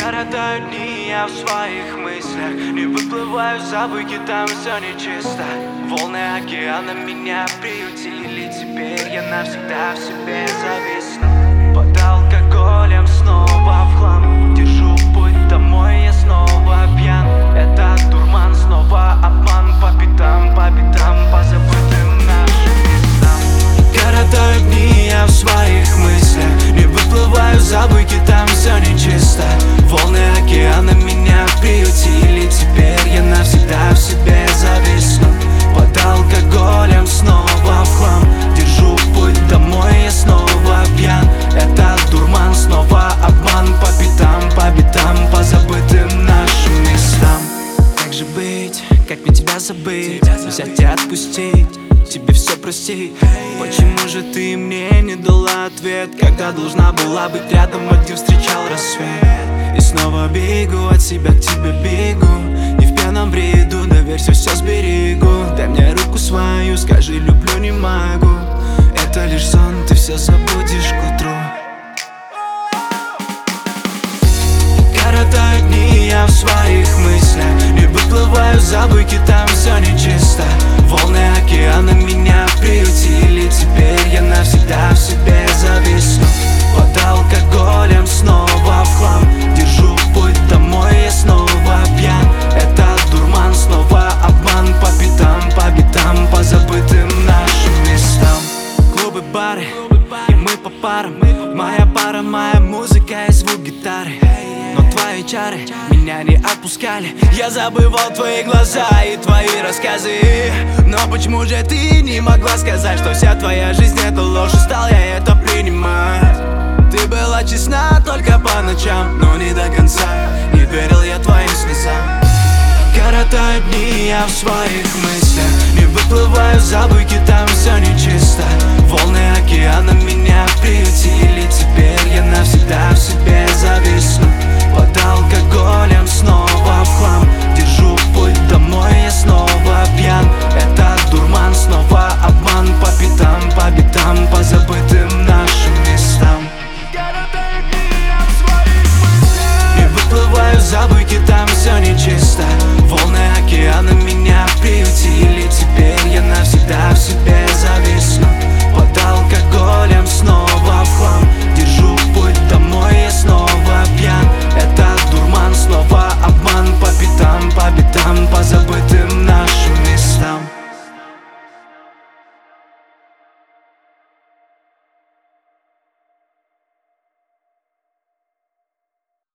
Коротают дни я в своих мыслях, не выплываю за буйки, там все нечисто. Волны океана меня приютили, теперь я навсегда в себе зависну. Под алкоголем снова в хлам, держу путь домой, я снова пьян. Этот дурман снова обман, по пятам, по забытым нашим местам. Коротают дни я в своих мыслях, не выплываю за буйки, там все нечисто. Волны океана меня приютили, теперь я навсегда в себе зависну. Под алкоголем снова в хлам, держу путь домой, я снова пьян. Этот дурман снова обман, по пятам, по забытым нашим местам. Как же быть, как мне тебя забыть, взять и отпустить, тебе все простить? Почему же ты мне не дала ответ, когда должна была быть рядом, один встречал рассвет? И снова бегу от себя, к тебе бегу, не в пьяном бреду, доверься, все сберегу. Дай мне руку свою, скажи люблю, не могу. Это лишь сон, ты все забудешь к утру. Коротают дни я в своих мыслях, не выплываю за буйки, там все нечисто. Волны океана меня приютили, теперь я навсегда в себе зависну. Под алкоголем снова в хлам, держу путь домой, я снова пьян. Этот дурман снова обман, по пятам, по забытым нашим местам. Клубы, бары, и мы по парам. Моя пара, моя музыка и звук гитары. Но твои чары меня не отпускали. Я забывал твои глаза и твои рассказы. Но почему же ты не могла сказать, что вся твоя жизнь это ложь, и стал я это принимать? Ты была честна только по ночам, но не до конца, не верил я твоим слезам. Коротают дни я в своих мыслях, не выплываю за буйки, там все нечисто. Волны океана меня приютили, теперь я навсегда в себе зависну. Под алкоголем снова в хлам, держу путь домой, я снова пьян. Этот дурман снова обман, по пятам, по забытым нашим местам. Не выплываю за буйки, там все нечисто. Волны океана меня приютили, теперь я навсегда в себе